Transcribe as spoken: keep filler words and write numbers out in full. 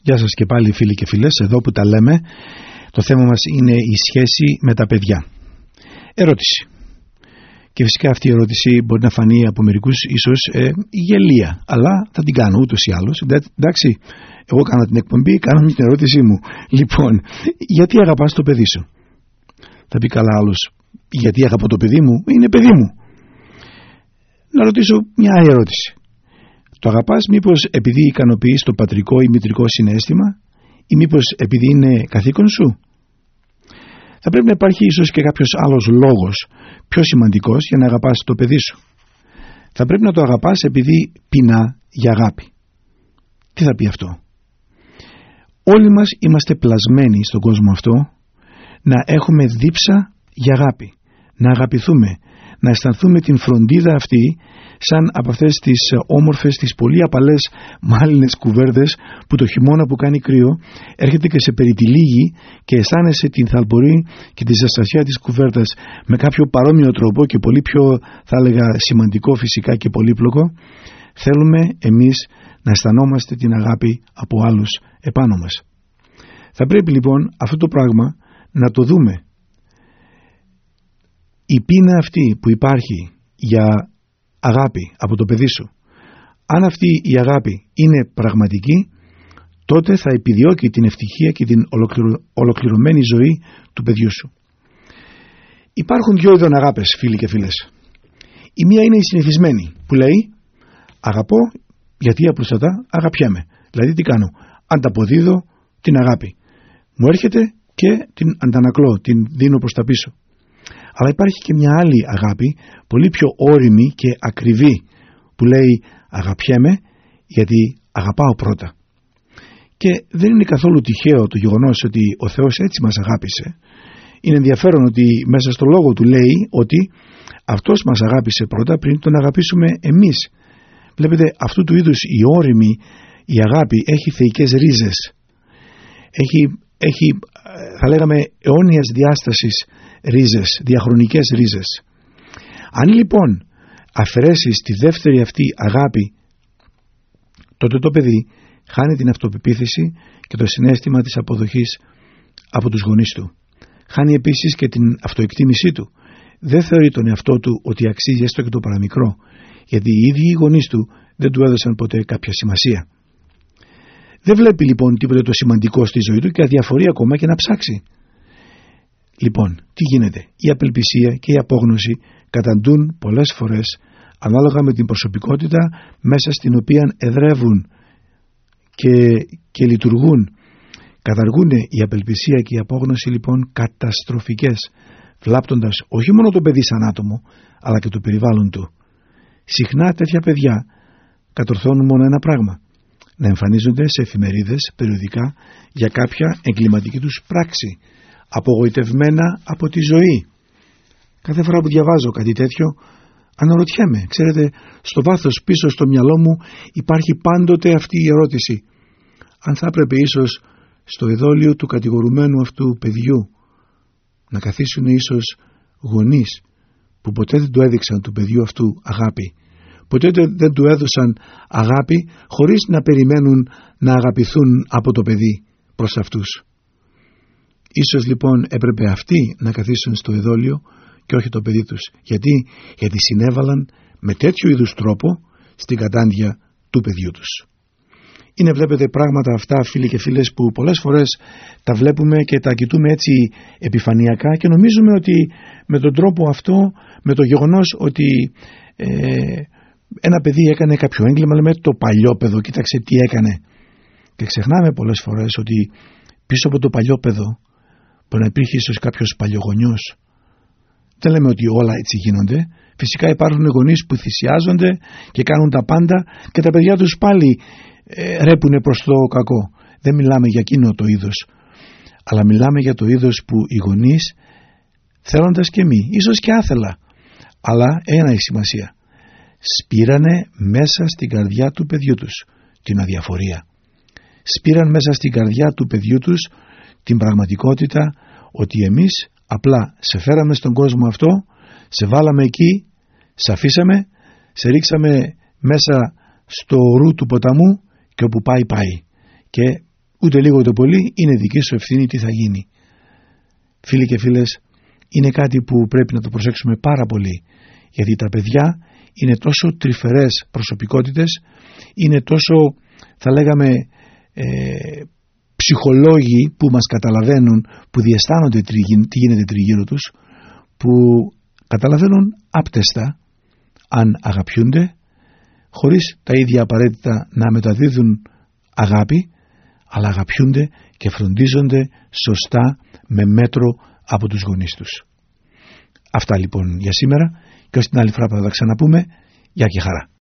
Γεια σας και πάλι φίλοι και φίλες, εδώ που τα λέμε. Το θέμα μας είναι η σχέση με τα παιδιά. Ερώτηση. Και φυσικά αυτή η ερώτηση μπορεί να φανεί από μερικούς ίσως ε, γελία, αλλά θα την κάνω ούτως ή άλλως. Εντάξει, εγώ κάνω την εκπομπή, κάνω την ερώτησή μου. Λοιπόν, γιατί αγαπάς το παιδί σου? Θα πει καλά άλλος, γιατί αγαπώ το παιδί μου? Είναι παιδί μου. Να ρωτήσω μια άλλη ερώτηση. Το αγαπάς μήπως επειδή ικανοποιείς το πατρικό ή μητρικό συναίσθημα, ή μήπως επειδή είναι καθήκον σου? Θα πρέπει να υπάρχει ίσως και κάποιος άλλος λόγος πιο σημαντικός για να αγαπάς το παιδί σου. Θα πρέπει να το αγαπάς επειδή πεινά για αγάπη. Τι θα πει αυτό? Όλοι μας είμαστε πλασμένοι στον κόσμο αυτό να έχουμε δίψα για αγάπη, να αγαπηθούμε, να αισθανθούμε την φροντίδα αυτή σαν από αυτές τις όμορφες, τις πολύ απαλές μάλινες κουβέρτες που το χειμώνα που κάνει κρύο έρχεται και σε περιτυλίγει και αισθάνεσαι την θαλπορή και τη ζεστασιά της κουβέρτας με κάποιο παρόμοιο τρόπο και πολύ πιο, θα έλεγα, σημαντικό φυσικά και πολύπλοκο. Θέλουμε εμείς να αισθανόμαστε την αγάπη από άλλους επάνω μας. Θα πρέπει λοιπόν αυτό το πράγμα να το δούμε. Η πείνα αυτή που υπάρχει για αγάπη από το παιδί σου, αν αυτή η αγάπη είναι πραγματική, τότε θα επιδιώκει την ευτυχία και την ολοκληρω... ολοκληρωμένη ζωή του παιδιού σου. Υπάρχουν δύο είδων αγάπες, φίλοι και φίλες. Η μία είναι η συνηθισμένη που λέει αγαπώ γιατί απλούστατα αγαπιέμαι. Δηλαδή τι κάνω? Ανταποδίδω την αγάπη. Μου έρχεται και την αντανακλώ, την δίνω προς τα πίσω. Αλλά υπάρχει και μια άλλη αγάπη, πολύ πιο όριμη και ακριβή, που λέει αγαπιέμαι γιατί αγαπάω πρώτα. Και δεν είναι καθόλου τυχαίο το γεγονός ότι ο Θεός έτσι μας αγάπησε. Είναι ενδιαφέρον ότι μέσα στο λόγο του λέει ότι αυτός μας αγάπησε πρώτα πριν τον αγαπήσουμε εμείς. Βλέπετε, αυτού του είδους η όριμη, η αγάπη έχει θεϊκές ρίζες. Έχει, έχει θα λέγαμε αιώνιας διάστασης ρίζες, διαχρονικές ρίζες. Αν λοιπόν αφαιρέσεις τη δεύτερη αυτή αγάπη, τότε το παιδί χάνει την αυτοπεποίθηση και το συναίσθημα της αποδοχής από τους γονείς του. Χάνει επίσης και την αυτοεκτίμησή του. Δεν θεωρεί τον εαυτό του ότι αξίζει έστω και το παραμικρό, γιατί οι ίδιοι οι γονείς του δεν του έδωσαν ποτέ κάποια σημασία. Δεν βλέπει λοιπόν τίποτε το σημαντικό στη ζωή του και αδιαφορεί ακόμα και να ψάξει. Λοιπόν, τι γίνεται? Η απελπισία και η απόγνωση καταντούν πολλές φορές ανάλογα με την προσωπικότητα μέσα στην οποία εδρεύουν και, και λειτουργούν. Καταργούν η απελπισία και η απόγνωση λοιπόν καταστροφικές, βλάπτοντας όχι μόνο το παιδί σαν άτομο, αλλά και το περιβάλλον του. Συχνά τέτοια παιδιά κατορθώνουν μόνο ένα πράγμα: να εμφανίζονται σε εφημερίδες, περιοδικά για κάποια εγκληματική τους πράξη, απογοητευμένα από τη ζωή. Κάθε φορά που διαβάζω κάτι τέτοιο αναρωτιέμαι. Ξέρετε, στο βάθος πίσω στο μυαλό μου υπάρχει πάντοτε αυτή η ερώτηση: αν θα έπρεπε ίσως στο ειδόλιο του κατηγορουμένου αυτού παιδιού να καθίσουν ίσως γονείς που ποτέ δεν του έδειξαν του παιδιού αυτού αγάπη, ποτέ δεν του έδωσαν αγάπη χωρίς να περιμένουν να αγαπηθούν από το παιδί προς αυτούς. Ίσως λοιπόν έπρεπε αυτοί να καθίσουν στο ειδόλιο και όχι το παιδί τους. Γιατί, γιατί συνέβαλαν με τέτοιου είδους τρόπο στην κατάντια του παιδιού τους. Είναι, βλέπετε, πράγματα αυτά, φίλοι και φίλες, που πολλές φορές τα βλέπουμε και τα κοιτούμε έτσι επιφανειακά και νομίζουμε ότι με τον τρόπο αυτό, με το γεγονός ότι ε, ένα παιδί έκανε κάποιο έγκλημα, λέμε το παλιόπαιδο, κοίταξε τι έκανε. Και ξεχνάμε πολλές φορές ότι πίσω από το παλιόπαιδο μπορεί να υπήρχε ίσως κάποιος παλιογονιός. Δεν λέμε ότι όλα έτσι γίνονται. Φυσικά υπάρχουν γονείς που θυσιάζονται και κάνουν τα πάντα και τα παιδιά τους πάλι ε, ρέπουνε προς το κακό. Δεν μιλάμε για εκείνο το είδος, αλλά μιλάμε για το είδος που οι γονείς, θέλοντας και μη, ίσως και άθελα, αλλά ένα έχει σημασία, σπήρανε μέσα στην καρδιά του παιδιού τους την αδιαφορία. Σπήραν μέσα στην καρδιά του παιδιού τους την πραγματικότητα ότι εμείς απλά σε φέραμε στον κόσμο αυτό, σε βάλαμε εκεί, σε αφήσαμε, σε ρίξαμε μέσα στο ρου του ποταμού και όπου πάει πάει. Και ούτε λίγο ούτε πολύ, είναι δική σου ευθύνη τι θα γίνει. Φίλοι και φίλες, είναι κάτι που πρέπει να το προσέξουμε πάρα πολύ, γιατί τα παιδιά είναι τόσο τρυφερές προσωπικότητες, είναι τόσο, θα λέγαμε, ε, ψυχολόγοι που μας καταλαβαίνουν, που διαισθάνονται τι γίνεται τριγύρω τους, που καταλαβαίνουν άπτεστα αν αγαπιούνται, χωρίς τα ίδια απαραίτητα να μεταδίδουν αγάπη, αλλά αγαπιούνται και φροντίζονται σωστά με μέτρο από τους γονείς τους. Αυτά λοιπόν για σήμερα, και ως την άλλη φορά που θα τα ξαναπούμε, γεια και χαρά.